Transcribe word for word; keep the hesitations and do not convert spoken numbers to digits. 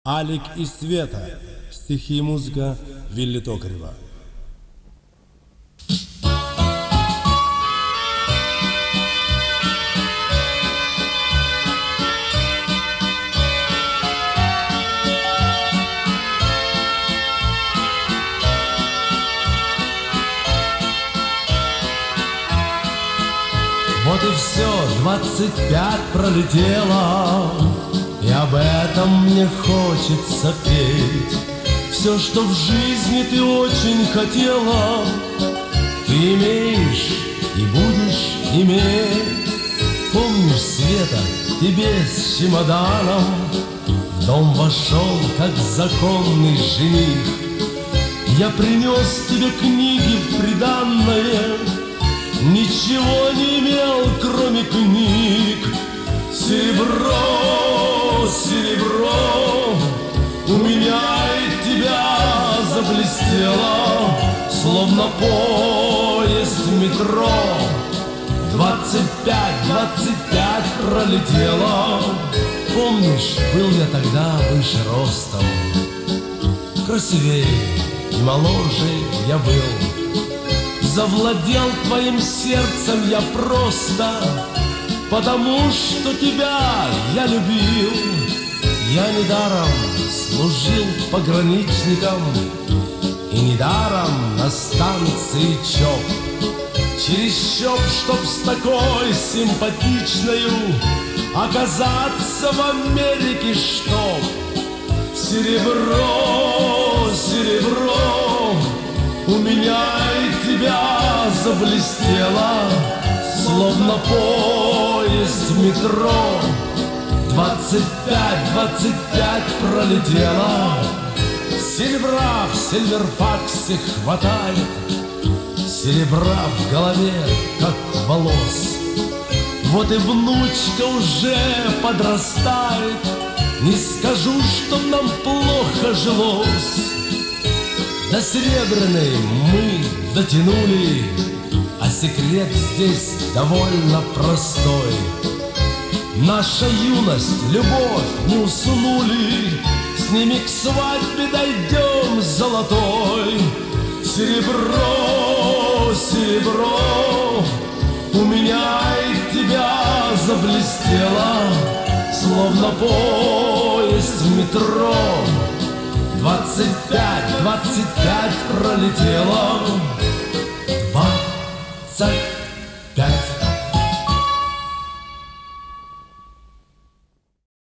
Алик и Света. Стихи и музыка Вилли Токарева. Вот и все, двадцать пять пролетело, и об этом мне хочется петь. Все, что в жизни ты очень хотела, ты имеешь и будешь иметь. Помнишь, Света, тебе с чемоданом в дом вошел, как законный жених. Я принес тебе книги в приданное, ничего не имел, кроме книг. Серебро, серебро, у меня и тебя заблестело, словно поезд в метро. Двадцать пять, двадцать пять пролетело. Помнишь, был я тогда выше ростом, красивее и моложе я был. Завладел твоим сердцем я просто потому, что тебя я любил. Я недаром служил пограничником и недаром на станции ЧОП. Через ЧОП, чтоб с такой симпатичною оказаться в Америке, чтоб серебро, серебро, у меня и тебя заблестело, словно поезд в метро. Двадцать пять, двадцать пять пролетело. Серебра в Сильверфаксе хватает, серебра в голове, как волос. Вот и внучка уже подрастает, не скажу, что нам плохо жилось. До серебряной мы дотянули, а секрет здесь довольно простой. Наша юность, любовь не уснули, с ними к свадьбе дойдем золотой. Серебро, серебро, у меня и тебя заблестело, словно поезд в метро. Двадцать пять, двадцать пять пролетело. Двадцать